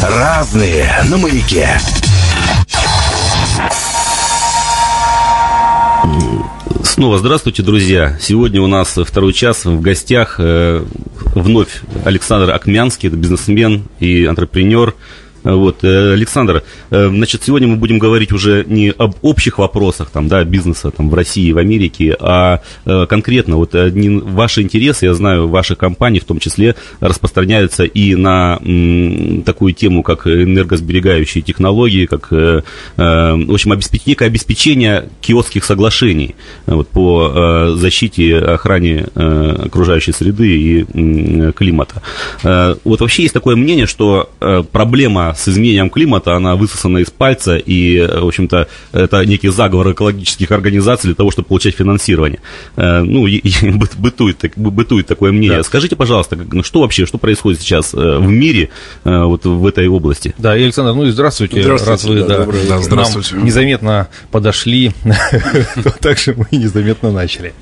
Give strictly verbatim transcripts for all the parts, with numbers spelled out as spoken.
Разные на Маяке. Снова здравствуйте, друзья. Сегодня у нас второй час в гостях э, вновь Александр Акмянский, это бизнесмен и антрепренер. Вот, Александр, значит, сегодня мы будем говорить уже не об общих вопросах там, да, бизнеса там, в России, в Америке, а конкретно вот одни, ваши интересы, я знаю, ваши компании в том числе распространяются и на м, такую тему, как энергосберегающие технологии, как, э, в общем, обеспеч... некое обеспечение киотских соглашений вот, по э, защите и охране э, окружающей среды и э, климата. Э, вот вообще есть такое мнение, что э, проблема с изменением климата, она высосана из пальца, и, в общем-то, это некий заговор экологических организаций для того, чтобы получать финансирование. Ну, и, и бытует, бытует такое мнение. Да. Скажите, пожалуйста, что вообще, что происходит сейчас в мире вот в этой области? Да, и, Александр, ну и здравствуйте. Здравствуйте. Раз вы да, да, да, здравствуйте. Нам незаметно подошли, так же мы незаметно начали.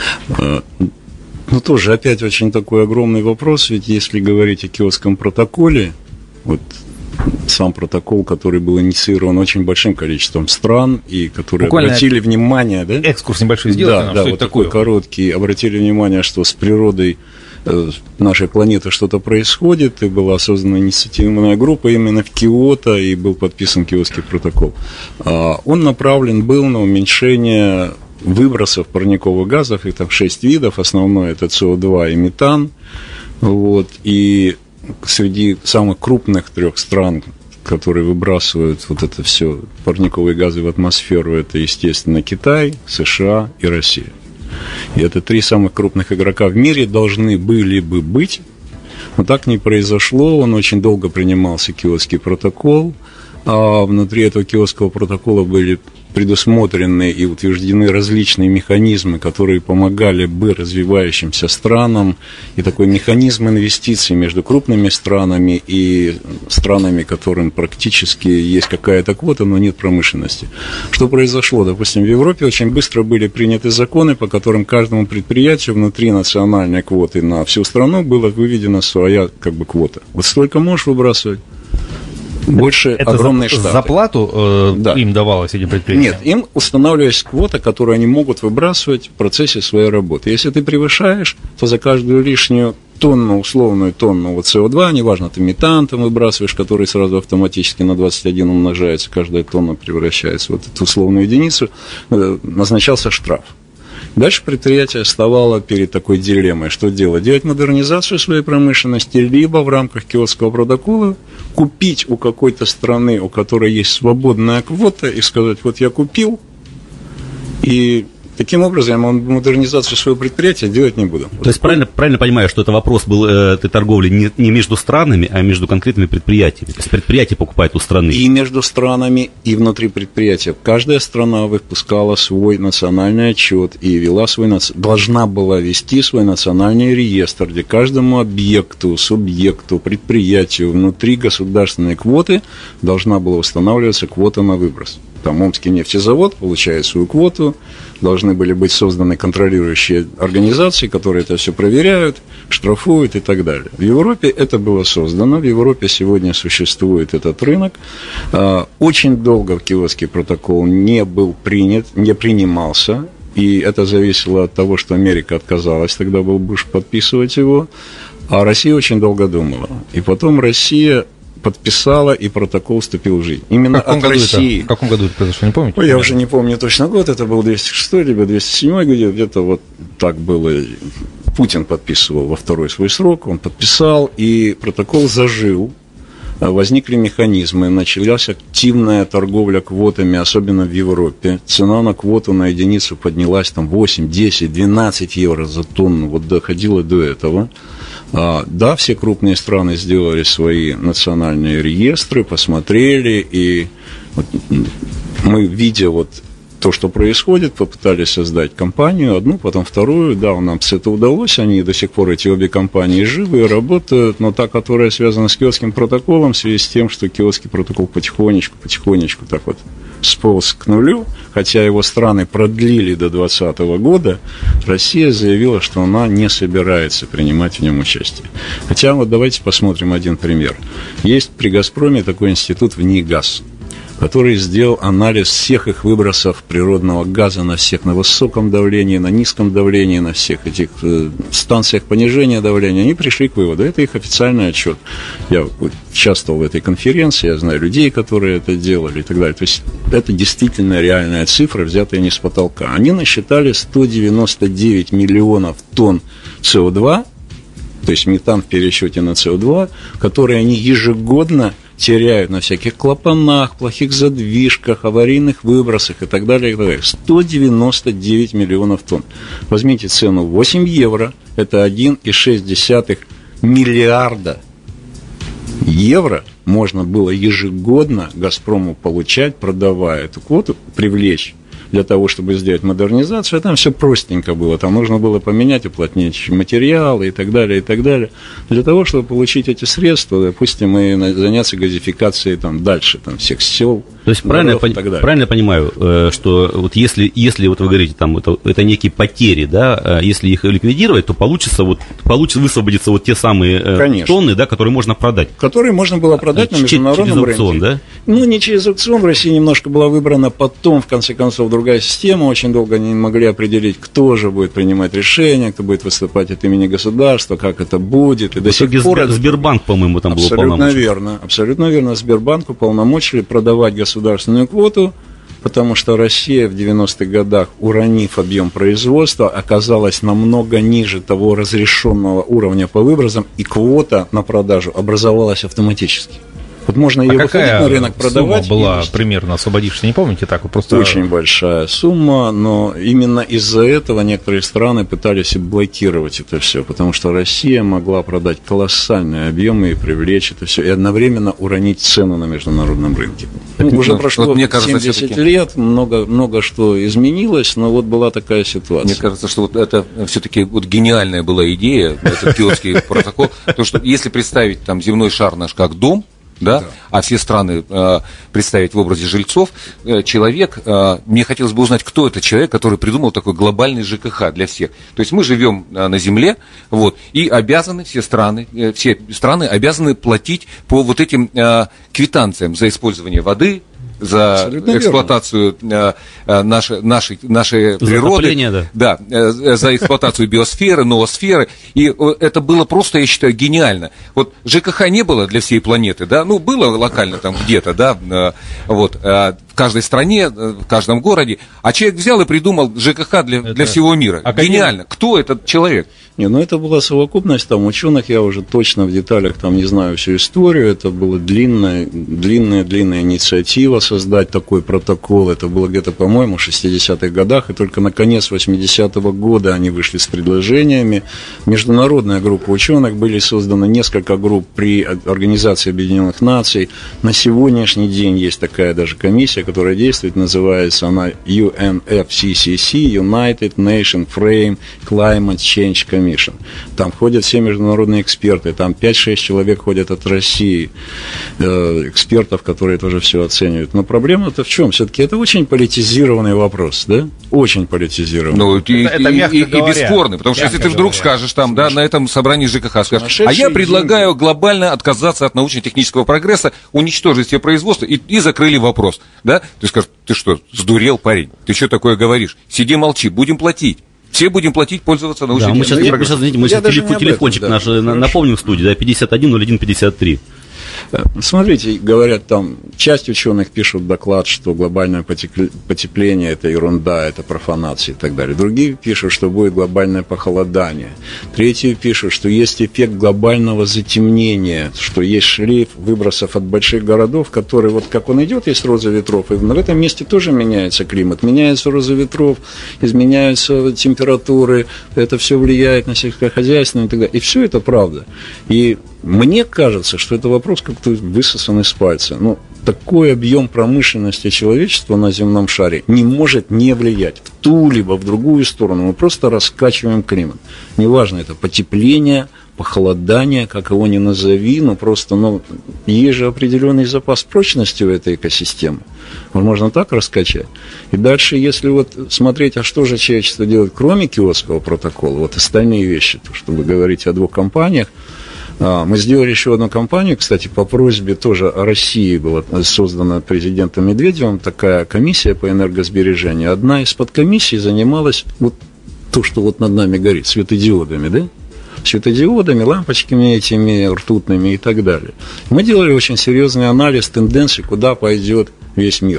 Ну, тоже опять очень такой огромный вопрос, ведь если говорить о Киотском протоколе, вот сам протокол, который был инициирован очень большим количеством стран, и которые Буквально обратили внимание... Да? Экскурс небольшой сделайте да, нам, да, что вот это такой такое? короткий. Обратили внимание, что с природой э, нашей планеты что-то происходит, и была создана инициативная группа именно в Киото, и был подписан Киотский протокол. А, он направлен был на уменьшение выбросов парниковых газов, их там шесть видов, основное это С О два и метан, вот, и среди самых крупных трех стран, которые выбрасывают вот это все парниковые газы в атмосферу, это, естественно, Китай, США и Россия. И это три самых крупных игрока в мире должны были бы быть, но так не произошло. Он очень долго принимался, Киотский протокол, а внутри этого Киотского протокола были предусмотрены и утверждены различные механизмы, которые помогали бы развивающимся странам, и такой механизм инвестиций между крупными странами и странами, которым практически есть какая-то квота, но нет промышленности. Что произошло? Допустим, в Европе очень быстро были приняты законы, по которым каждому предприятию внутри национальной квоты на всю страну была выведена своя как бы квота. Вот столько можешь выбрасывать. Больше это огромные за, штаты. За плату э, да. им давалось этим предприятиям? Нет, им устанавливалась квота, которую они могут выбрасывать в процессе своей работы. Если ты превышаешь, то за каждую лишнюю тонну, условную тонну вот С О два, неважно, ты метан там выбрасываешь, который сразу автоматически на двадцать один умножается, каждая тонна превращается в вот эту условную единицу, назначался штраф. Дальше предприятие вставало перед такой дилеммой, что делать? Делать модернизацию своей промышленности, либо в рамках Киотского протокола купить у какой-то страны, у которой есть свободная квота, и сказать, вот я купил, и таким образом я модернизацию своего предприятия делать не буду. То есть правильно, правильно понимаю, что это вопрос был э, этой торговли не, не между странами, а между конкретными предприятиями? То есть предприятие покупает у страны? И между странами, и внутри предприятия. Каждая страна выпускала свой национальный отчет и вела свой, должна была вести свой национальный реестр, где каждому объекту, субъекту, предприятию внутри государственной квоты должна была устанавливаться квота на выброс. Там Омский нефтезавод получает свою квоту, должны были быть созданы контролирующие организации, которые это все проверяют, штрафуют и так далее. В Европе это было создано, в Европе сегодня существует этот рынок. Очень долго Киотский протокол не был принят, не принимался, и это зависело от того, что Америка отказалась, тогда был Буш, подписывать его, а Россия очень долго думала. И потом Россия подписала, и протокол вступил в жизнь. Именно от России. Это? В каком году это произошло, не помните? Ой, я уже не помню точно год, это был двести шестой, либо двести седьмой год, где-то вот так было. Путин подписывал во второй свой срок, он подписал, и протокол зажил. Возникли механизмы, началась активная торговля квотами, особенно в Европе. Цена на квоту на единицу поднялась там восемь, десять, двенадцать евро за тонну, вот доходило до этого. Да, все крупные страны сделали свои национальные реестры, посмотрели, и вот мы, видя вот то, что происходит, попытались создать компанию, одну, потом вторую, да, нам это удалось, они до сих пор, эти обе компании, живы и работают, но та, которая связана с Киотским протоколом, в связи с тем, что Киотский протокол потихонечку, потихонечку так вот сполз к нулю, хотя его страны продлили до двадцатого года, Россия заявила, что она не собирается принимать в нем участие. Хотя вот давайте посмотрим один пример. Есть при «Газпроме» такой институт «ВНИИГАЗ», который сделал анализ всех их выбросов природного газа на всех, на высоком давлении, на низком давлении, на всех этих э, станциях понижения давления. Они пришли к выводу. Это их официальный отчет. Я участвовал в этой конференции, я знаю людей, которые это делали и так далее. То есть это действительно реальная цифра, взятая не с потолка. Они насчитали сто девяносто девять миллионов тонн С О два, то есть метан в пересчете на С О два, которые они ежегодно теряют на всяких клапанах, плохих задвижках, аварийных выбросах и так далее, и так далее. сто девяносто девять миллионов тонн. Возьмите цену восемь евро, это один целых шесть десятых миллиарда евро можно было ежегодно «Газпрому» получать, продавая эту квоту, привлечь для того, чтобы сделать модернизацию, а там все простенько было, там нужно было поменять уплотняющие материалы и так далее, и так далее, для того, чтобы получить эти средства, допустим, и заняться газификацией там дальше, там, всех сел. То есть правильно я, правильно я понимаю, что вот если, если вот вы говорите, там, это, это некие потери, да, если их ликвидировать, то получится, вот, получится высвободиться вот те самые Конечно. тонны, да, которые можно продать. Которые можно было продать а, на международном через аукцион, рынке. Да? Ну, не через аукцион, в России немножко была выбрана, потом, в конце концов, другая система, очень долго они не могли определить, кто же будет принимать решения, кто будет выступать от имени государства, как это будет. И до сих пор Сбербанк, по-моему, там был полномочий. Абсолютно верно, абсолютно верно. Сбербанку полномочили продавать государственную квоту, потому что Россия в девяностых годах, уронив объем производства, оказалась намного ниже того разрешенного уровня по выбросам, и квота на продажу образовалась автоматически. Вот можно ее а выходить на рынок, продавать. Сумма была примерно освободившаяся, не помните, так вот просто... Очень большая сумма, но именно из-за этого некоторые страны пытались блокировать это все, потому что Россия могла продать колоссальные объемы и привлечь это все, и одновременно уронить цену на международном рынке. Ну, уже ну, прошло вот, мне кажется, семьдесят лет, много, много что изменилось, но вот была такая ситуация. Мне кажется, что вот это все-таки вот гениальная была идея, этот Киотский протокол, потому что если представить там земной шар наш как дом, Да? Да. А все страны э, представить в образе жильцов, э, человек, э, мне хотелось бы узнать, кто это человек, который придумал такой глобальный ЖКХ для всех. То есть мы живем э, на земле, вот, и обязаны все страны, э, все страны обязаны платить по вот этим э, квитанциям за использование воды, за Абсолютно эксплуатацию э, э, нашей, нашей, нашей природы, да, да э, за эксплуатацию биосферы, ноосферы. И э, это было просто, я считаю, гениально. Вот ЖКХ не было для всей планеты, да, ну, было локально там где-то, да, э, вот, э, в каждой стране, э, в каждом городе, а человек взял и придумал ЖКХ для, это... для всего мира. А гениально. Каким... Кто этот человек? Не, ну это была совокупность там ученых, я уже точно в деталях там не знаю всю историю, это была длинная, длинная, длинная инициатива создать такой протокол, это было где-то, по-моему, в шестидесятых годах, и только на конец восьмидесятого года они вышли с предложениями. Международная группа ученых, были созданы несколько групп при Организации Объединенных Наций, на сегодняшний день есть такая даже комиссия, которая действует, называется она ю эн эф си си си, United Nation Frame Climate Change Commission. Там ходят все международные эксперты, там пять-шесть человек ходят от России, э, экспертов, которые тоже все оценивают. Но проблема-то в чем? Все-таки это очень политизированный вопрос, да? Очень политизированный. Ну, и, это, это и, и, и бесспорный, потому что если ты вдруг говоря. скажешь там, да, на этом собрании ЖКХ, скажешь, а я предлагаю деньги. глобально отказаться от научно-технического прогресса, уничтожить все производства, и, и закрыли вопрос, да? Ты скажешь, ты что, сдурел, парень? Ты что такое говоришь? Сиди, молчи, будем платить. Все будем платить, пользоваться научной да, мы сейчас, мы сейчас, мы сейчас телефон, телефончик этом, да. наш Хорошо. напомним в студии, да, пятьдесят один ноль один пятьдесят три. Смотрите, говорят там, часть ученых пишут доклад, что глобальное потепление – это ерунда, это профанация и так далее. Другие пишут, что будет глобальное похолодание. Третьи пишут, что есть эффект глобального затемнения, что есть шлейф выбросов от больших городов, который, вот как он идет, есть роза ветров, и в этом месте тоже меняется климат, меняется роза ветров, изменяются температуры, это все влияет на сельскохозяйство и так далее. И все это правда. И мне кажется, что это вопрос как-то высосан из пальца. Ну, такой объем промышленности человечества на земном шаре не может не влиять в ту либо в другую сторону. Мы просто раскачиваем климат. Неважно, это потепление, похолодание, как его ни назови, но просто ну, есть же определенный запас прочности у этой экосистемы. Можно так раскачать. И дальше, если вот смотреть, а что же человечество делает, кроме Киотского протокола, вот остальные вещи, то, чтобы говорить о двух компаниях, мы сделали еще одну компанию, кстати, по просьбе тоже России была создана президентом Медведевым такая комиссия по энергосбережению. Одна из подкомиссий занималась вот то, что вот над нами горит, светодиодами, да? Светодиодами, лампочками этими ртутными и так далее. Мы делали очень серьезный анализ тенденций, куда пойдет весь мир.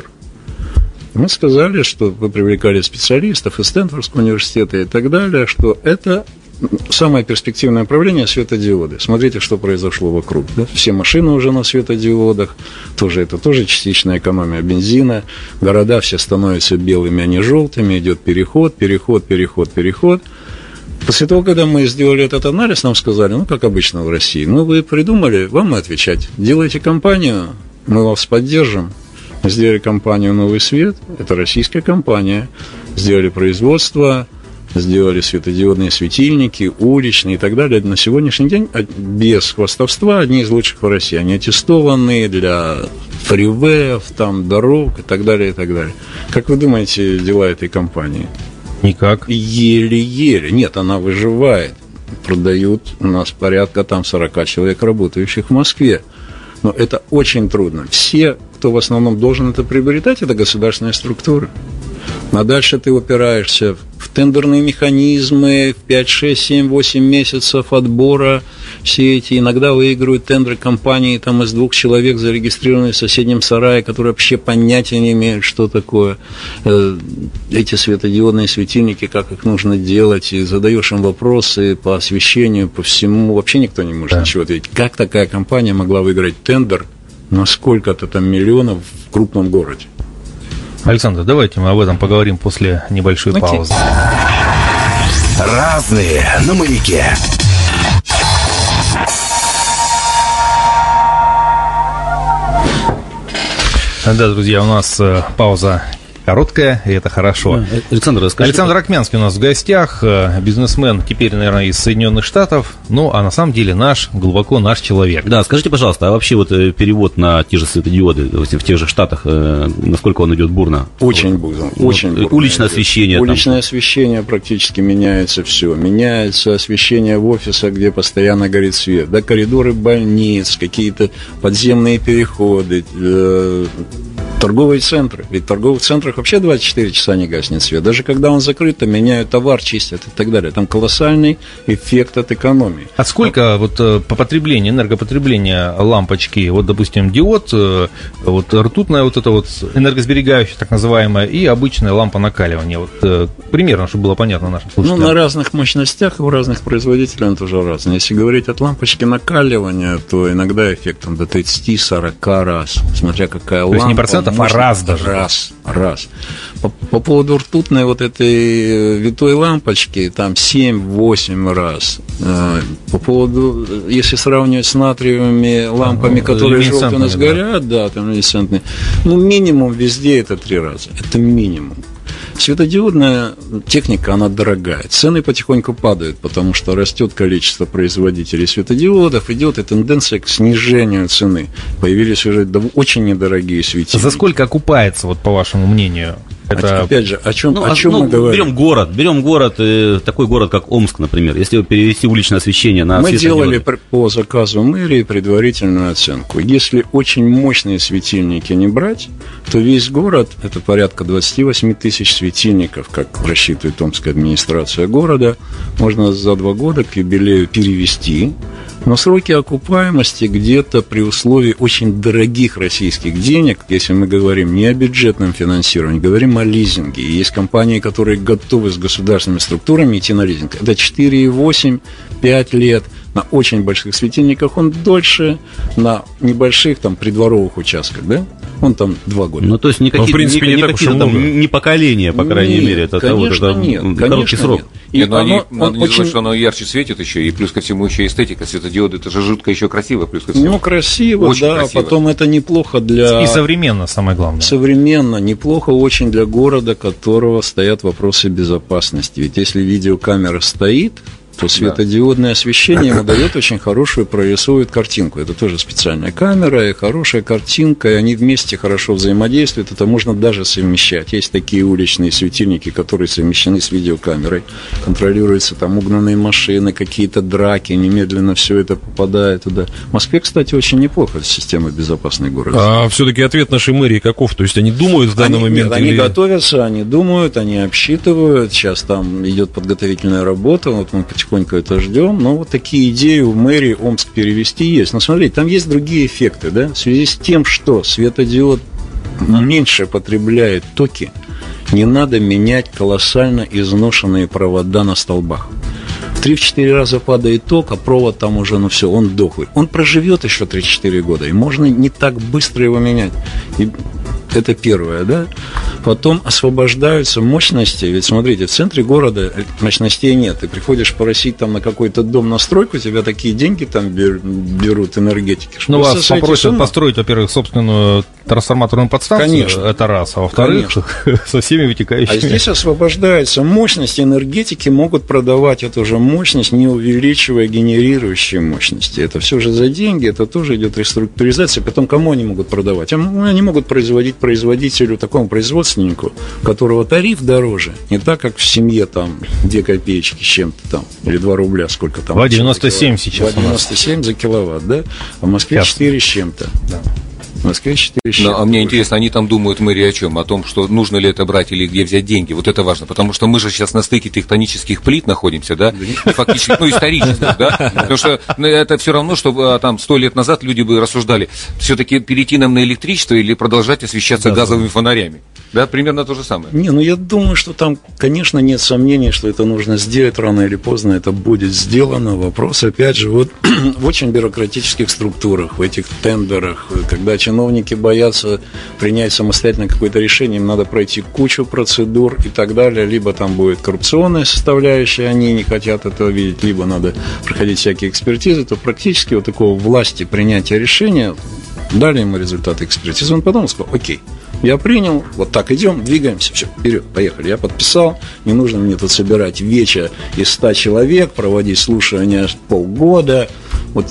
Мы сказали, что вы привлекали специалистов из Стэнфордского университета и так далее, что это самое перспективное направление — светодиоды. Смотрите, что произошло вокруг. Да? Все машины уже на светодиодах, тоже, это тоже частичная экономия бензина. Города все становятся белыми, а не желтыми. Идет переход, переход, переход, переход. После того, когда мы сделали этот анализ, нам сказали, ну, как обычно в России, ну, вы придумали, вам и отвечать. Делайте компанию, мы вас поддержим. Мы сделали компанию «Новый свет», это российская компания. Сделали производство, сделали светодиодные светильники, уличные и так далее. На сегодняшний день, без хвастовства, одни из лучших в России. Они аттестованные для фривеев, там, дорог и так далее, и так далее. Как вы думаете, дела этой компании? Никак. Еле-еле. Нет, она выживает. Продают у нас порядка там сорок человек, работающих в Москве. Но это очень трудно. Все, кто в основном должен это приобретать, это государственные структуры. А дальше ты упираешься в тендерные механизмы, в пять, шесть, семь, восемь месяцев отбора. Все эти иногда выигрывают тендеры компании там, из двух человек, зарегистрированные в соседнем сарае, которые вообще понятия не имеют, что такое э, эти светодиодные светильники, как их нужно делать. И задаешь им вопросы по освещению, по всему. Вообще никто не может да. ничего ответить. Как такая компания могла выиграть тендер на сколько-то там миллионов в крупном городе? Александр, давайте мы об этом поговорим после небольшой okay. паузы. Разные на маяке. Да, друзья, у нас пауза короткая, и это хорошо. Александр, расскажи. Александр Акмянский у нас в гостях, бизнесмен, теперь, наверное, из Соединенных Штатов, ну, а на самом деле наш, глубоко наш человек. Да, скажите, пожалуйста, а вообще вот перевод на те же светодиоды в тех же Штатах, насколько он идет бурно? Очень бурно. Очень бурно. Уличное освещение. Уличное там. освещение практически меняется все. Меняется освещение в офисах, где постоянно горит свет. Да, коридоры больниц, какие-то подземные переходы, э- торговые центры. Ведь в торговых центрах вообще двадцать четыре часа не гаснет свет. Даже когда он закрыт, то меняют товар, чистят и так далее. Там колоссальный эффект от экономии. А сколько а... вот по потреблению, энергопотребления лампочки, вот, допустим, диод, вот ртутная вот эта вот энергосберегающая, так называемая, и обычная лампа накаливания? Вот примерно, чтобы было понятно нашим слушателям. Ну, на разных мощностях у разных производителей он тоже разный. Если говорить от лампочки накаливания, то иногда эффект там, до тридцать-сорок раз, смотря какая лампа. То есть не процентов, а раз даже. Раз, раз. По, по поводу ртутной вот этой витой лампочки, там семь-восемь раз. По поводу, если сравнивать с натриевыми лампами, которые желтые у нас горят, да, там люминесцентные, ну, минимум везде это три раза. Это минимум. Светодиодная техника, она дорогая. Цены потихоньку падают, потому что растет количество производителей светодиодов, идет и тенденция к снижению цены. Появились уже очень недорогие светильники. За сколько окупается, вот по вашему мнению? Это... Опять же, о чем, ну, о чем ну, мы говорим? Берем город, берем город, э, такой город, как Омск, например. Если перевести уличное освещение на Мы светодиоды. делали по заказу мэрии предварительную оценку. Если очень мощные светильники не брать, то весь город, это порядка двадцать восемь тысяч светильников, как рассчитывает Омская администрация города, можно за два года к юбилею перевести. Но сроки окупаемости где-то при условии очень дорогих российских денег, если мы говорим не о бюджетном финансировании, говорим о лизинге. И есть компании, которые готовы с государственными структурами идти на лизинг. Это четыре восемь пять лет. На очень больших светильниках он дольше, на небольших там придворовых участках, да? Он там два года. Ну, то есть никакие, в принципе, не, не не так уж и там, много. не поколения, по крайней нет, мере. Это, конечно, вот, это нет, короткий конечно срок. Нет. И Нет, но оно, они, надо не очень... забывать, что оно ярче светит еще, и плюс ко всему еще эстетика. Светодиоды, это же жутко еще красиво, плюс ко всему. Ну, красиво, очень да, красиво. Потом это неплохо для... И современно, самое главное. Современно, неплохо очень для города, которого стоят вопросы безопасности. Ведь если видеокамера стоит, то светодиодное освещение ему дает очень хорошую, прорисовывает картинку. Это тоже специальная камера, и хорошая картинка, и они вместе хорошо взаимодействуют. Это можно даже совмещать. Есть такие уличные светильники, которые совмещены с видеокамерой. Контролируются там угнанные машины, какие-то драки, немедленно все это попадает туда. В Москве, кстати, очень неплохо система «Безопасный город». А все-таки ответ нашей мэрии каков? То есть они думают в данный они, момент? Нет, они или... готовятся, они думают, они обсчитывают. Сейчас там идет подготовительная работа, вот мы потихоньку это ждем. Но вот такие идеи у мэрии Омск перевести есть. Но смотрите, там есть другие эффекты, да? В связи с тем, что светодиод меньше потребляет токи, не надо менять колоссально изношенные провода на столбах. В три-четыре раза падает ток, а провод там уже, ну все, он дохлый. Он проживет еще три-четыре года, и можно не так быстро его менять. И это первое, да? Потом освобождаются мощности. Ведь смотрите, в центре города мощностей нет. Ты приходишь просить там на какой-то дом на стройку, тебя такие деньги там берут энергетики. Ну, вас попросят построить, во-первых, собственную трансформаторную подстанцию. Конечно. Это раз. А во-вторых, со всеми вытекающими. А здесь освобождается мощность. Энергетики могут продавать эту же мощность, не увеличивая генерирующие мощности. Это все же за деньги, это тоже идет реструктуризация. Потом кому они могут продавать? Они могут производить производителю, такому производственнику, у которого тариф дороже, не так, как в семье там две копеечки с чем-то там, или два рубля, сколько там. два девяносто семь сейчас два девяносто семь за киловатт, да? А в Москве четыре с чем-то. Да. В Москве четыре с чем-то. Ну, а мне интересно, они там думают, мэрии, о чем? О том, что нужно ли это брать или где взять деньги. Вот это важно, потому что мы же сейчас на стыке тектонических плит находимся, да? И фактически, ну, исторических, да? Потому что это все равно, что там сто лет назад люди бы рассуждали, все-таки перейти нам на электричество или продолжать освещаться да, газовыми да. фонарями. Да, примерно то же самое. Не, ну я думаю, что там, конечно, нет сомнений, что это нужно сделать рано или поздно, это будет сделано. Вопрос, опять же, вот в очень бюрократических структурах, в этих тендерах, когда чиновники боятся принять самостоятельно какое-то решение, им надо пройти кучу процедур и так далее, либо там будет коррупционная составляющая, они не хотят этого видеть, либо надо проходить всякие экспертизы, то практически вот такого власти принятия решения, дали ему результаты экспертизы, он подумал, сказал, окей, я принял, вот так идем, двигаемся, все, вперед, поехали. Я подписал, не нужно мне тут собирать веча из ста человек, проводить слушания полгода. Вот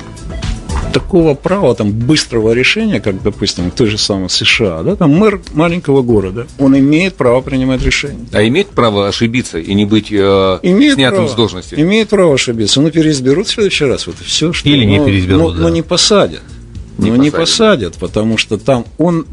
такого права, там, быстрого решения, как, допустим, в той же самой США, да, там мэр маленького города, он имеет право принимать решения. А имеет право ошибиться и не быть э, снятым право, с должности? Имеет право ошибиться, но переизберут в следующий раз, вот и все. Что, Или не но, переизберут, но, да. но не посадят. Не но посадят. не посадят, потому что там он...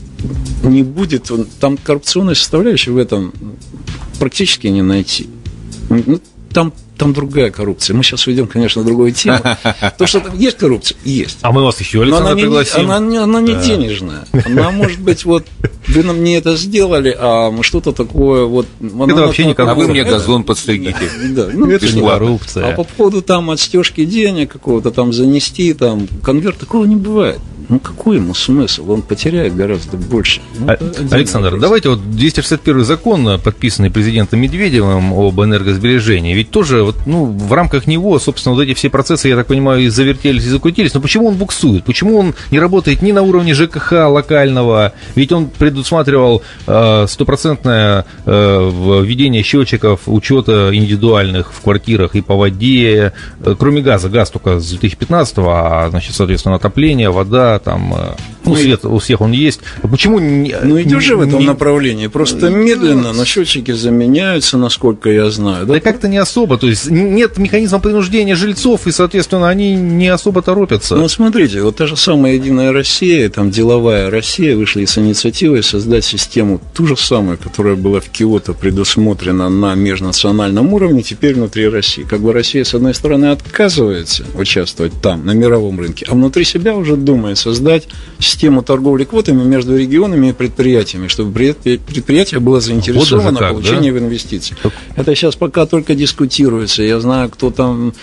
не будет, там коррупционной составляющей в этом практически не найти. Ну, там, там другая коррупция. Мы сейчас уйдем, конечно, в другую тему. То, что там есть коррупция, есть. А мы вас еще, Но Александр, она не, пригласим. она, не- она не Да. денежная. Она может быть, вот, вы нам не это сделали, а что-то такое, вот... Это вообще не А коррупция. вы мне Это- газон подстригите. Да, ну, Это не бесплатно. коррупция. а по поводу там отстежки денег какого-то там занести, там конверт, такого не бывает. Ну, какой ему смысл? Он потеряет гораздо больше. Ну, А- это отдельный Александр, вопрос. давайте вот двести шестьдесят первый закон, подписанный президентом Медведевым об энергосбережении, ведь тоже вот, ну, в рамках него, собственно, вот эти все процессы, я так понимаю, и завертелись, и закрутились, но почему он буксует? Почему он не работает ни на уровне ЖКХ локального? Ведь он предусматривал э, стопроцентное э, введение счетчиков учета индивидуальных в квартирах и по воде, э, кроме газа, газ только с две тысячи пятнадцатого, а, значит, соответственно, отопление, вода, там, э, ну, Ну, и- свет у всех он есть. Почему не, Ну, идешь же в этом не- направлении. Просто медленно, но счетчики заменяются, насколько я знаю. Да как-то не особо, то есть нет механизма принуждения жильцов, и, соответственно, они не особо торопятся. Ну, вот смотрите, вот та же самая «Единая Россия», там «Деловая Россия» вышли с инициативой создать систему, ту же самую, которая была в Киото предусмотрена на межнациональном уровне, теперь внутри России. Как бы Россия, с одной стороны, отказывается участвовать там, на мировом рынке, а внутри себя уже думает, создать систему торговли квотами между регионами и предприятиями, чтобы предприятие было заинтересовано в получении да? в инвестиций. Это сейчас пока только дискутируется. Я знаю, кто там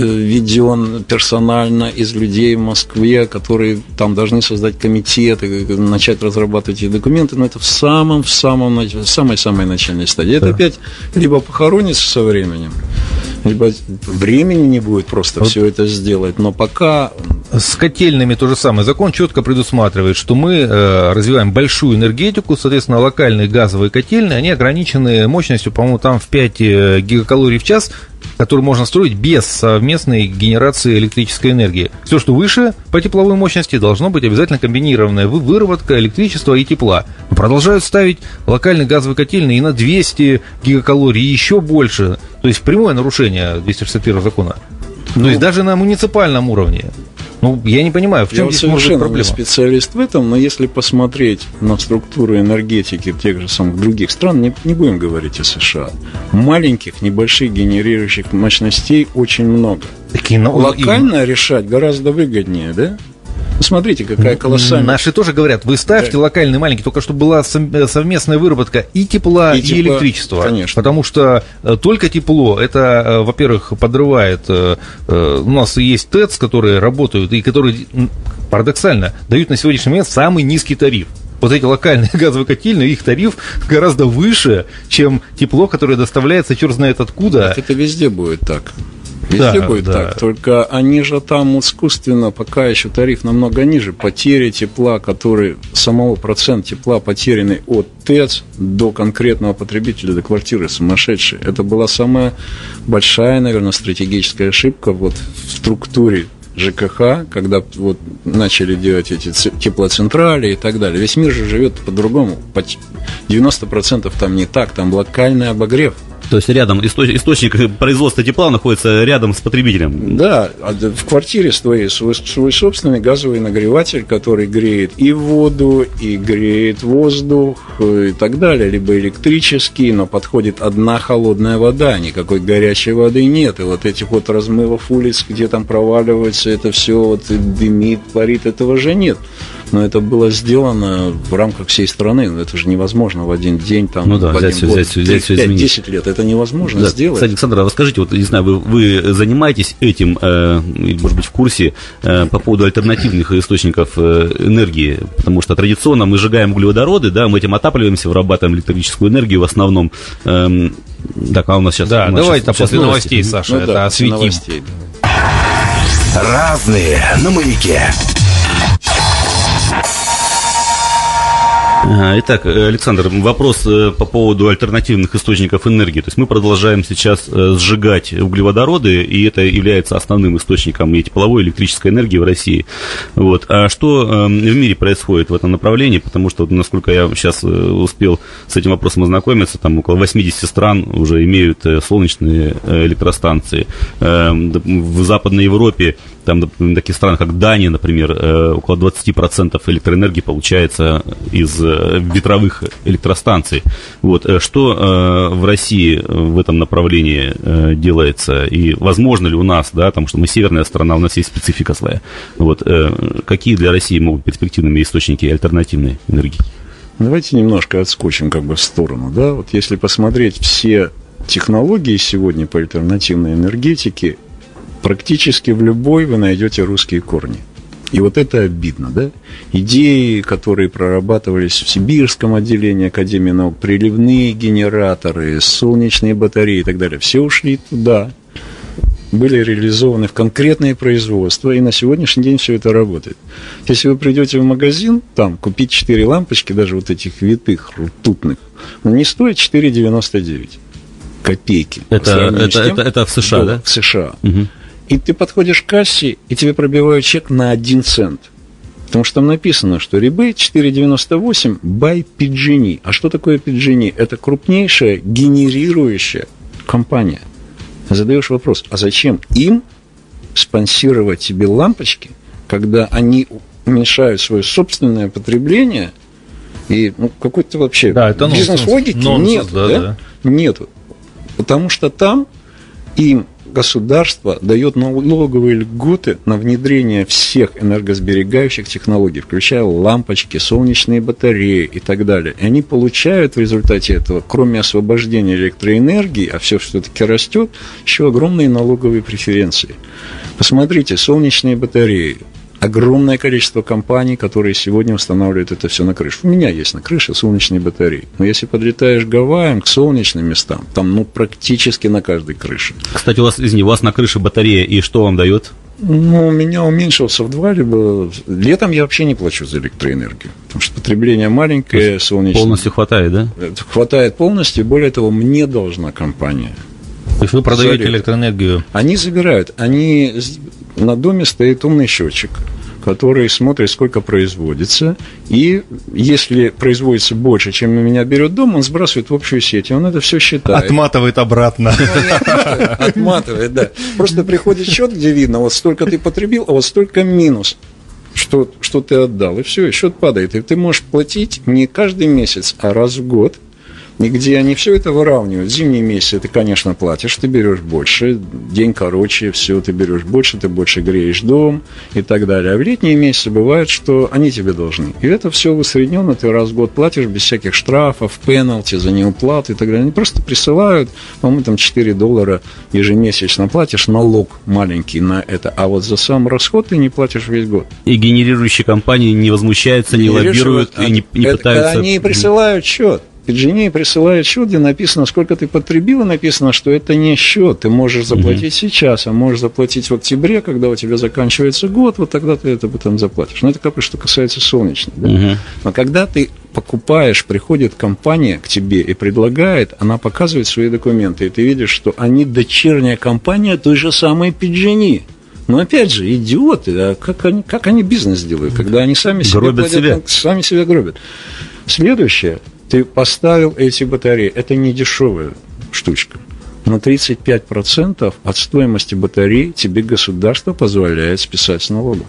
введен персонально из людей в Москве, которые там должны создать комитеты, начать разрабатывать эти документы, но это в самом, в самом, в самой-самой начальной стадии. Это да. опять либо похоронится со временем, либо времени не будет просто вот. все это сделать, но пока... С котельными то же самое. Закон четко предусматривает, что мы э, развиваем большую энергетику, соответственно, локальные газовые котельные, они ограничены мощностью, по-моему, там в пять гигакалорий в час, который можно строить без совместной генерации электрической энергии. Все, что выше по тепловой мощности, должно быть обязательно комбинированная выработка электричества и тепла. Но продолжают ставить локальные газовые котельные и на двести гигакалорий, и еще больше. То есть прямое нарушение двести шестьдесят первого закона. Ну, То есть даже на муниципальном уровне. Ну, я не понимаю, в чем я здесь может быть проблема. Я совершенно не специалист в этом, но если посмотреть на структуру энергетики тех же самых других стран, не, не будем говорить о США, маленьких, небольших генерирующих мощностей очень много. Такие, ну, локально и... решать гораздо выгоднее, да? Смотрите, какая колоссальная... Наши тоже говорят, вы ставьте да. локальный маленький, только чтобы была совместная выработка и тепла, и, и тепла, электричества. Конечно. Потому что только тепло, это, во-первых, подрывает... У нас есть ТЭЦ, которые работают, и которые, парадоксально, дают на сегодняшний момент самый низкий тариф. Вот эти локальные газовые котельные, их тариф гораздо выше, чем тепло, которое доставляется черт знает откуда. Это везде будет так. Везде да, будет да. так, только они же там искусственно, пока еще тариф намного ниже, потери тепла, который, самого процент тепла, потерянный от ТЭЦ до конкретного потребителя, до квартиры, сумасшедший. Это была самая большая, наверное, стратегическая ошибка вот в структуре ЖКХ, когда вот начали делать эти теплоцентрали и так далее. Весь мир же живет по-другому. девяносто процентов там не так, там локальный обогрев. То есть рядом источник производства тепла находится рядом с потребителем. Да, в квартире твоей свой, свой собственный газовый нагреватель, который греет и воду, и греет воздух, и так далее. Либо электрический, но подходит одна холодная вода, никакой горячей воды нет. И вот этих вот размывов улиц, где там проваливается, это все вот дымит, парит, этого же нет. Но это было сделано в рамках всей страны. Это же невозможно в один день, там, ну да, в взять, один год, взять, взять, взять, десять лет. Это невозможно да. сделать. Кстати, Александр, а расскажите, вот, не знаю, вы, вы занимаетесь этим, э, может быть, в курсе э, по поводу альтернативных источников э, энергии? Потому что традиционно мы сжигаем углеводороды, да, мы этим отапливаемся, вырабатываем электрическую энергию в основном. Э, так, а у нас сейчас... Да, нас давайте сейчас, после сейчас новостей, новостей, Саша, ну, это да, осветим. Новостей, да. Разные на маяке. Итак, Александр, вопрос по поводу альтернативных источников энергии. То есть мы продолжаем сейчас сжигать углеводороды, и это является основным источником и тепловой, и электрической энергии в России. Вот. А что в мире происходит в этом направлении? Потому что, насколько я сейчас успел с этим вопросом ознакомиться, там около восемьдесят стран уже имеют солнечные электростанции. В Западной Европе, там, в таких странах, как Дания, например, около двадцать процентов электроэнергии получается из ветровых электростанций. Вот. Что э, в России в этом направлении э, делается? И возможно ли у нас, да, потому что мы северная страна, у нас есть специфика своя. Вот. Э, какие для России могут быть перспективными источники альтернативной энергии? Давайте немножко отскочим как бы в сторону. Да? Вот если посмотреть все технологии сегодня по альтернативной энергетике, практически в любой вы найдете русские корни. И вот это обидно, да? Идеи, которые прорабатывались в Сибирском отделении Академии наук, приливные генераторы, солнечные батареи и так далее, все ушли туда, были реализованы в конкретные производства, и на сегодняшний день все это работает. Если вы придете в магазин, там, купить четыре лампочки, даже вот этих витых, ртутных, они стоят четыре девяносто девять копейки. Это, это, тем, это, это в США, да? В США. Угу. И ты подходишь к кассе, и тебе пробивают чек на один цент. Потому что там написано, что ребейт четыре девяносто восемь by пи джи эн и. А что такое пи джи эн и? Это крупнейшая генерирующая компания. Задаешь вопрос, а зачем им спонсировать тебе лампочки, когда они уменьшают свое собственное потребление, и ну, какой-то вообще да, бизнес-логики нет. Да, да? Да. Нету. Потому что там им государство дает налоговые льготы на внедрение всех энергосберегающих технологий, включая лампочки, солнечные батареи и так далее. И они получают в результате этого, кроме освобождения электроэнергии, а все все-таки растет, еще огромные налоговые преференции. Посмотрите, солнечные батареи. Огромное количество компаний, которые сегодня устанавливают это все на крышу. У меня есть на крыше солнечные батареи. Но если подлетаешь к Гавайям, к солнечным местам, там ну, практически на каждой крыше. Кстати, у вас, извини, у вас на крыше батарея, и что вам дает? Ну, у меня уменьшился в два, либо... Летом я вообще не плачу за электроэнергию, потому что потребление маленькое, солнечное... Полностью хватает, да? Хватает полностью, более того, мне должна компания. То есть вы продаете электроэнергию? Они забирают. Они... На доме стоит умный счетчик, который смотрит, сколько производится, и если производится больше, чем у меня берет дом, он сбрасывает в общую сеть, и он это все считает. Отматывает обратно. Отматывает, отматывает, да. Просто приходит счет, где видно, вот столько ты потребил, а вот столько минус, что, что ты отдал, и все, и счет падает. И ты можешь платить не каждый месяц, а раз в год. И где они все это выравнивают. В зимние месяцы ты, конечно, платишь, ты берешь больше, день короче, все, ты берешь больше, ты больше греешь дом и так далее. А в летние месяцы бывает, что они тебе должны. И это все усредненно, ты раз в год платишь без всяких штрафов, пеналти за неуплату и так далее. Они просто присылают, по-моему, там четыре доллара ежемесячно платишь, налог маленький на это. А вот за сам расход ты не платишь весь год. И генерирующие компании не возмущаются, не лоббируют и не, не это, пытаются... Они присылают счет. пи джи ай присылает счет, где написано, сколько ты потребил, и написано, что это не счет. Ты можешь заплатить mm-hmm. сейчас, а можешь заплатить в октябре, когда у тебя заканчивается год, вот тогда ты это потом заплатишь. Но это как бы что касается солнечной. Да? Mm-hmm. Но когда ты покупаешь, приходит компания к тебе и предлагает, она показывает свои документы, и ты видишь, что они дочерняя компания той же самой пи джи ай. Но опять же, идиоты, а как они, как они бизнес делают, когда они сами себе гробят платят, себя. сами себя гробят. Следующее. Ты поставил эти батареи, это не дешевая штучка, но тридцать пять процентов от стоимости батареи тебе государство позволяет списать с налогов.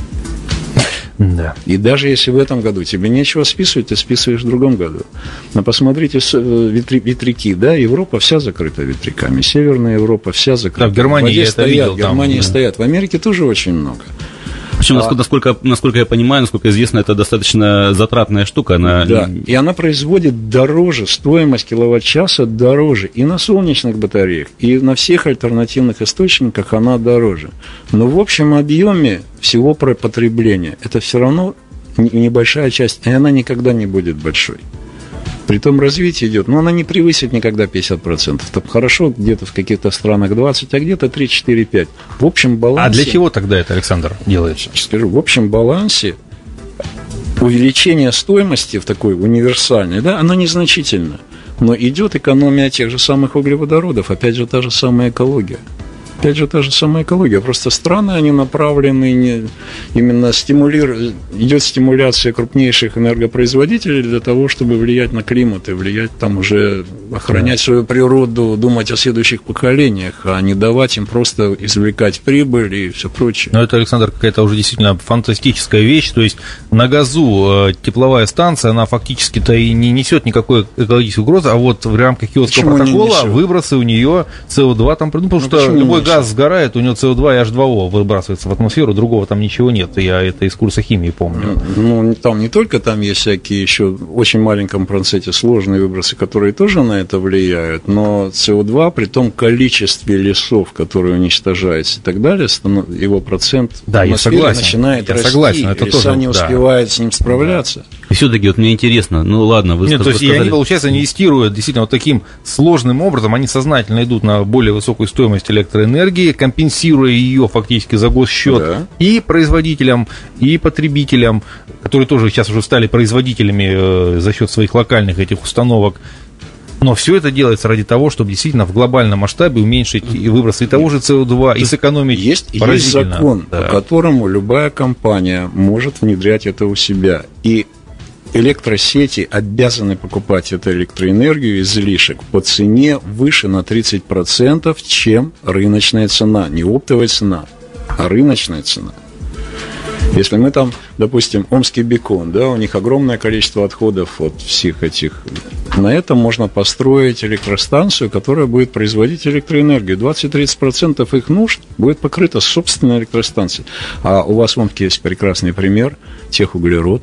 Да. И даже если в этом году тебе нечего списывать, ты списываешь в другом году. Но посмотрите, ветряки, да, Европа вся закрыта ветряками, Северная Европа вся закрыта. Да, в Германии я это стоят, видел. В Германии там, стоят, в Америке тоже очень много. Причем, а, насколько, насколько я понимаю, насколько известно, это достаточно затратная штука. Она... Да, и она производит дороже, стоимость киловатт-часа дороже и на солнечных батареях, и на всех альтернативных источниках она дороже. Но в общем объеме всего про потребления это все равно небольшая часть, и она никогда не будет большой. Притом развитие идет, но она не превысит никогда пятьдесят процентов. Так хорошо, где-то в каких-то странах двадцать, а где-то три, четыре, пять. В общем балансе... А для чего тогда это, Александр, делается? Скажу, в общем балансе увеличение стоимости в такой универсальной, да, оно незначительно. Но идет экономия тех же самых углеводородов, опять же, та же самая экология. Опять же, та же самая экология. Просто страны, они направлены не, именно стимулируют, идет стимуляция крупнейших энергопроизводителей для того, чтобы влиять на климат и влиять там уже, охранять свою природу, думать о следующих поколениях, а не давать им просто извлекать прибыль и все прочее. Ну, это, Александр, какая-то уже действительно фантастическая вещь. То есть на газу тепловая станция, она фактически-то и не несет никакой экологической угрозы, а вот в рамках Киотского протокола выбросы у нее С О два там, ну, потому ну, что любой газ сгорает, у него С О два и Эйч два О выбрасывается в атмосферу, другого там ничего нет. Я это из курса химии помню. Ну, там не только там есть всякие еще в очень маленьком проценте сложные выбросы, которые тоже на это влияют, но С О два при том количестве лесов, которые уничтожаются и так далее, его процент да, в атмосфере я начинает я расти, согласен, это леса тоже, не успевают да. с ним справляться. И все-таки вот мне интересно, ну ладно, вы Нет, сказали... то есть и они, получается, инвестируют действительно вот таким сложным образом, они сознательно идут на более высокую стоимость электроэнергии, компенсируя ее фактически за госсчет да. и производителям, и потребителям, которые тоже сейчас уже стали производителями э, за счет своих локальных этих установок. Но все это делается ради того, чтобы действительно в глобальном масштабе уменьшить и выбросы и того же С О два, и сэкономить есть, есть закон, да. по которому любая компания может внедрять это у себя. И электросети обязаны покупать эту электроэнергию излишек по цене выше на тридцать процентов, чем рыночная цена. Не оптовая цена, а рыночная цена. Если мы там, допустим, Омский бекон, да, у них огромное количество отходов от всех этих. На этом можно построить электростанцию, которая будет производить электроэнергию. двадцать-тридцать процентов их нужд будет покрыто собственной электростанцией. А у вас в Омске есть прекрасный пример, техуглерод.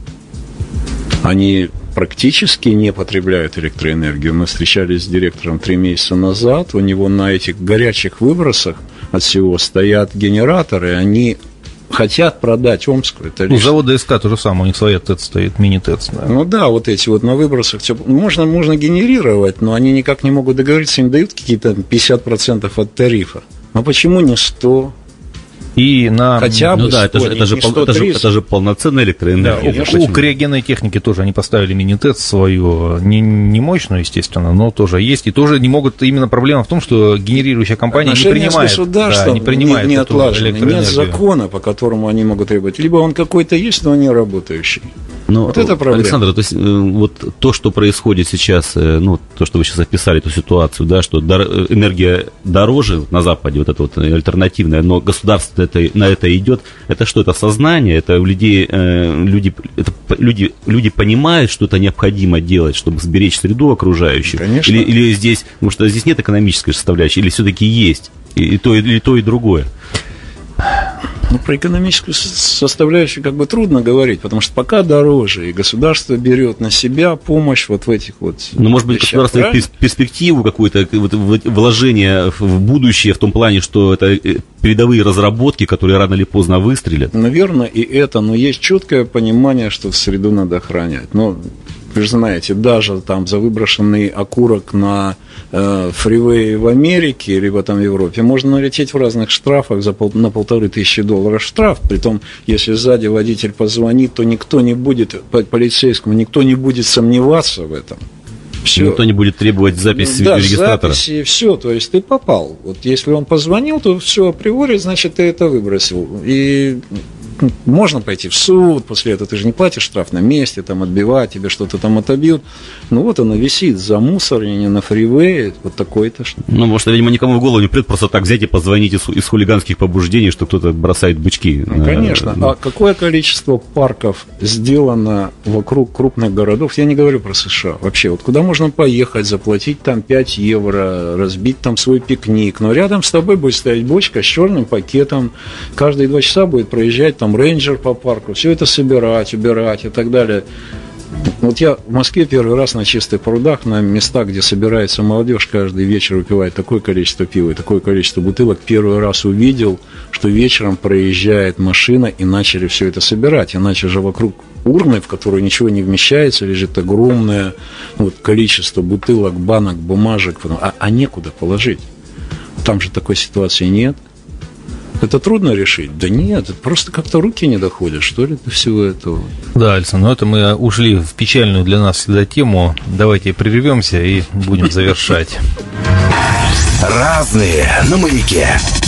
Они практически не потребляют электроэнергию. Мы встречались с директором три месяца назад. У него на этих горячих выбросах от всего стоят генераторы. Они хотят продать Омску. Это лишь... У завода СК то же самое, у них своя ТЭЦ стоит, мини-ТЭЦ. Да. Ну да, вот эти вот на выбросах. Можно, можно генерировать, но они никак не могут договориться, им дают какие-то пятьдесят процентов от тарифа. Но почему не сто? И на... Хотя бы ну, да, это, же, это, же пол, это, же, это же полноценная электроэнергия. Да, у, у криогенной техники тоже они поставили мини-ТЭЦ свою, не, не мощную, естественно, но тоже есть. И тоже не могут, именно проблема в том, что генерирующая компания отношения не принимает, да, не принимает не, не отлажены, нет закона, по которому они могут требовать. Либо он какой-то есть, но не работающий. Но, вот это проблема. Александр, то есть вот то, что происходит сейчас, ну, то, что вы сейчас описали, эту ситуацию, да, что энергия дороже на Западе, вот это вот альтернативная, но государство это, на это идет, это что, это сознание, это у людей, люди, это люди, люди понимают, что это необходимо делать, чтобы сберечь среду окружающую? Конечно. Или, или здесь, потому что здесь нет экономической составляющей, или все-таки есть, и, и, то, и то, и другое? Ну, про экономическую составляющую как бы трудно говорить, потому что пока дороже, и государство берет на себя помощь вот в этих вот... Ну, может быть, государство перспективу какую-то, вот, вложение в будущее в том плане, что это передовые разработки, которые рано или поздно выстрелят? Наверное, и это, но есть четкое понимание, что среду надо охранять. Но вы же знаете, даже там за выброшенный окурок на э, фривее в Америке, либо там в Европе, можно налететь в разных штрафах за пол, на полторы тысячи долларов штраф. Притом, если сзади водитель позвонит, то никто не будет, по полицейскому, никто не будет сомневаться в этом. Все. Никто не будет требовать запись да, регистратора. Да, записи, все, то есть ты попал. Вот если он позвонил, то все априори, значит, ты это выбросил. И можно пойти в суд, после этого ты же не платишь штраф на месте, там отбивать, тебе что-то там отобьют. Ну вот оно висит за мусорение на фривее, вот такой-то. Ну, может, видимо, никому в голову не придет просто так взять и позвонить из, из хулиганских побуждений, что кто-то бросает бычки. Ну, конечно. А какое количество парков сделано вокруг крупных городов? Я не говорю про США. Вообще, вот куда можно поехать, заплатить там пять евро, разбить там свой пикник, но рядом с тобой будет стоять бочка с черным пакетом, каждые два часа будет проезжать там рейнджер по парку, все это собирать, убирать и так далее. Вот я в Москве первый раз на Чистых прудах, на местах, где собирается молодежь, каждый вечер выпивает такое количество пива и такое количество бутылок, первый раз увидел, что вечером проезжает машина и начали все это собирать. Иначе же вокруг урны, в которую ничего не вмещается, лежит огромное вот, количество бутылок, банок, бумажек, а, а некуда положить. Там же такой ситуации нет. Это трудно решить? Да нет, это просто как-то руки не доходят, что ли, до всего этого. Да, Александр, ну это мы ушли в печальную для нас всегда тему. Давайте прервемся и будем завершать. Разные на маяке.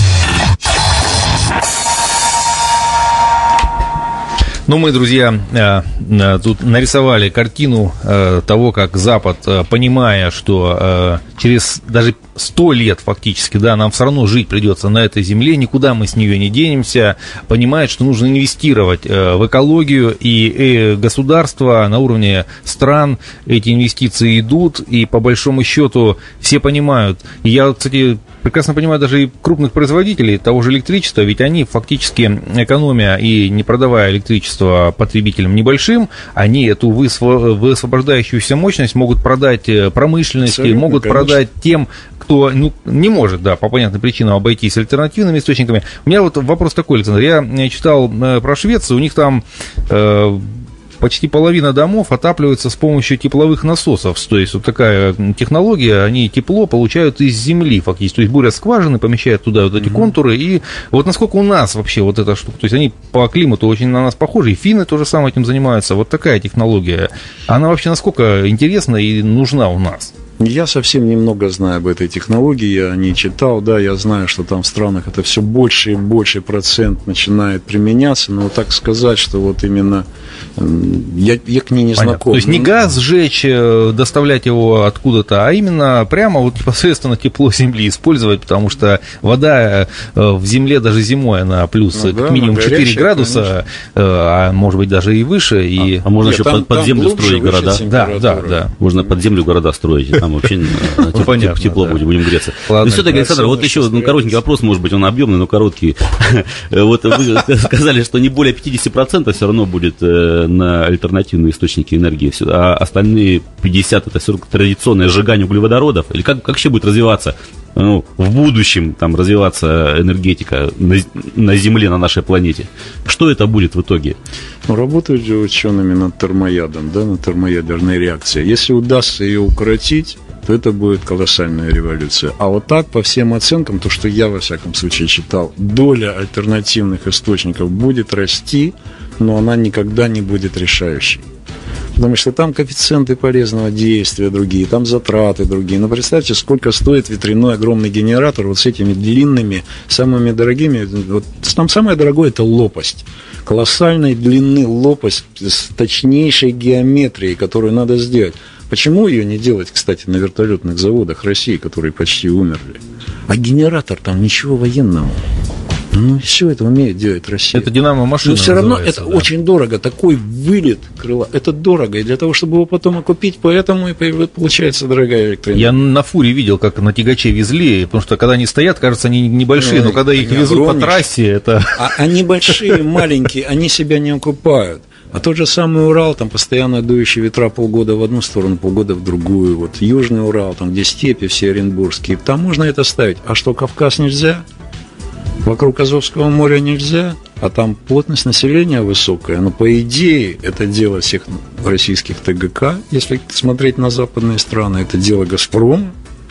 Ну, мы, друзья, тут нарисовали картину того, как Запад, понимая, что через даже сто лет фактически, да, нам все равно жить придется на этой земле, никуда мы с нее не денемся, понимает, что нужно инвестировать в экологию, и государство на уровне стран эти инвестиции идут, и по большому счету все понимают. И я, кстати, прекрасно понимаю даже и крупных производителей того же электричества, ведь они фактически, экономя и не продавая электричество потребителям небольшим, они эту высвобождающуюся мощность могут продать промышленности, абсолютно, могут конечно. продать тем, кто ну, не может, да, по понятным причинам обойтись альтернативными источниками. У меня вот вопрос такой, Александр. Я читал про Швецию, у них там э, почти половина домов отапливается с помощью тепловых насосов. То есть вот такая технология, они тепло получают из земли фактически. То есть бурят скважины, помещают туда вот эти mm-hmm. контуры. И вот насколько у нас вообще вот эта штука, то есть они по климату очень на нас похожи, и финны тоже самым этим занимаются. Вот такая технология, она вообще насколько интересна и нужна у нас? Я совсем немного знаю об этой технологии, я не читал, да, я знаю, что там в странах это все больше и больше процент начинает применяться, но вот так сказать, что вот именно я, я к ней не Понятно. знаком. То есть не газ сжечь, доставлять его откуда-то, а именно прямо вот непосредственно тепло земли использовать, потому что вода в земле даже зимой, она плюс ну, как да, минимум четыре горячая, градуса, конечно. а может быть даже и выше. И... А, а можно Нет, еще там, под, под там землю глубже, строить выше города? Да, да, да. Можно под землю города строить, там вообще Понятно, тепло да. будет, будем греться. Ладно, И все-таки, Александр, вот еще один коротенький вопрос, может быть, он объемный, но короткий. Вот вы сказали, что не более пятьдесят процентов все равно будет на альтернативные источники энергии, а остальные пятьдесят процентов это все-таки традиционное сжигание углеводородов. Или как, как вообще будет развиваться, ну, в будущем там развиваться энергетика на, на Земле, на нашей планете? Что это будет в итоге? Ну, работают же учеными над термоядом, да, над термоядерной реакцией. Если удастся ее укоротить, то это будет колоссальная революция. А вот так, по всем оценкам, то, что я, во всяком случае, читал, доля альтернативных источников будет расти, но она никогда не будет решающей. Потому что там коэффициенты полезного действия другие, там затраты другие. Но представьте, сколько стоит ветряной огромный генератор вот с этими длинными, самыми дорогими. Вот, там самое дорогое – это лопасть. Колоссальной длины лопасть с точнейшей геометрией, которую надо сделать. Почему ее не делать, кстати, на вертолетных заводах России, которые почти умерли? А генератор там ничего военного. Ну, все это умеет делать Россия. Это динамо-машина. Но все равно это да. очень дорого. Такой вылет крыла, это дорого. И для того, чтобы его потом окупить, поэтому и получается дорогая электроэнергия. Я на фуре видел, как на тягаче везли, потому что когда они стоят, кажется, они небольшие, ну, но когда их везут по трассе, это... А они большие, маленькие, они себя не окупают. А тот же самый Урал, там постоянно дующие ветра полгода в одну сторону, полгода в другую. Вот Южный Урал, там где степи все оренбургские, там можно это ставить. А что, Кавказ нельзя? Вокруг Азовского моря нельзя, а там плотность населения высокая. Но по идее это дело всех российских ТГК, если смотреть на западные страны, это дело «Газпрома»,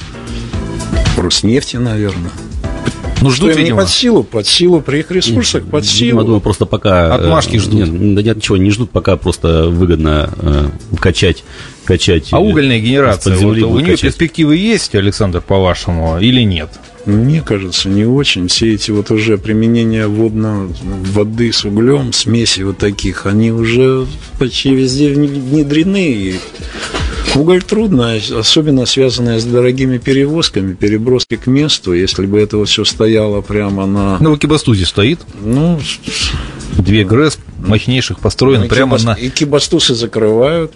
Роснефти, наверное. Ну, ждут, что им видимо. Не под силу, под силу, при их ресурсах, под силу. Я думаю, просто пока... Отмашки ждут. Нет, да нет, ничего, не ждут, пока просто выгодно э, качать, качать. А угольная генерация, вот, у нее качать. перспективы есть, Александр, по-вашему, или нет? Мне кажется, не очень. Все эти вот уже применения водно, воды с углем, смеси вот таких, они уже почти везде внедрены. И уголь трудно, особенно связанное с дорогими перевозками, переброски к месту. Если бы это все стояло прямо на... Ну, в Экибастузе стоит. Ну, две ГРЭС мощнейших построены прямо на... И Экибастузы закрывают,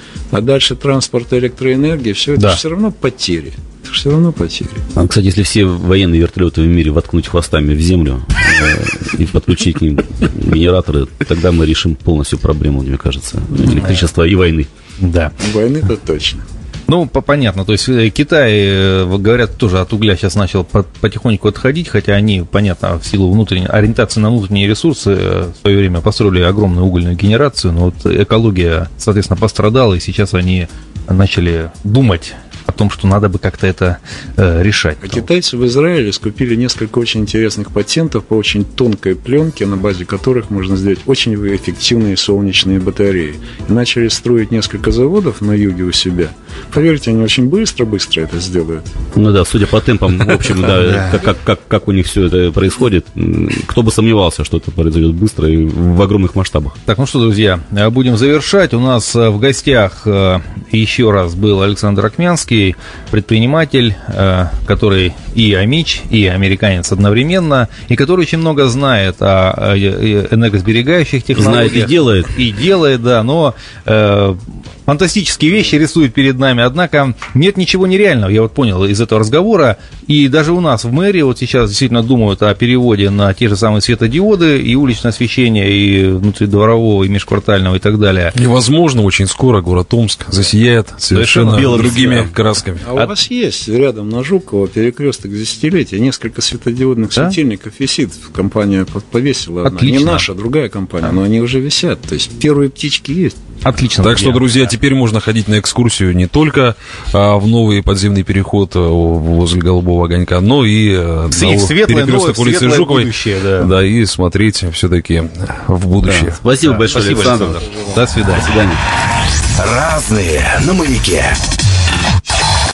а дальше транспорт и электроэнергия, все это да. все равно потери. Это все равно потери. А, кстати, если все военные вертолеты в мире воткнуть хвостами в землю э, и подключить к ним генераторы, тогда мы решим полностью проблему, мне кажется, электричества и войны. Да. Войны-то точно. Ну, понятно, то есть Китай, говорят, тоже от угля сейчас начал потихоньку отходить, хотя они, понятно, в силу внутренней ориентации на внутренние ресурсы в свое время построили огромную угольную генерацию, но вот экология, соответственно, пострадала, и сейчас они начали думать о том, что надо бы как-то это э, решать. А китайцы в Израиле скупили несколько очень интересных патентов по очень тонкой пленке, на базе которых можно сделать очень эффективные солнечные батареи. И начали строить несколько заводов на юге у себя. Поверьте, они очень быстро-быстро это сделают. Ну да, судя по темпам, в общем, да, как, как, как, как у них все это происходит, кто бы сомневался, что это произойдет быстро и в огромных масштабах. Так, ну что, друзья, будем завершать. У нас в гостях еще раз был Александр Акмянский, предприниматель, который и амич, и американец одновременно, и который очень много знает о энергосберегающих технологиях. Знает и делает. И делает, да, но э, фантастические вещи рисует перед нами, однако нет ничего нереального, я вот понял из этого разговора, и даже у нас в мэрии вот сейчас действительно думают о переводе на те же самые светодиоды, и уличное освещение, и внутридворового, и межквартального, и так далее. И, возможно, очень скоро город Омск засияет совершенно, совершенно другими да. красками. А у вас есть рядом на Жукова перекресток десятилетия, несколько светодиодных да? светильников висит, компания повесила одна. Отлично. Не наша, другая компания, но они уже висят, то есть первые птички есть. Отлично. Так что, друзья, да. теперь можно ходить на экскурсию не только а, в новый подземный переход а, возле Голубого огонька, но и а, на перекресток улицы Жуковой. Будущее, да. да, и смотреть все-таки в будущее. Да. Спасибо да. большое, Спасибо, Александр. Александр. До свидания. До свидания. Разные на маяке.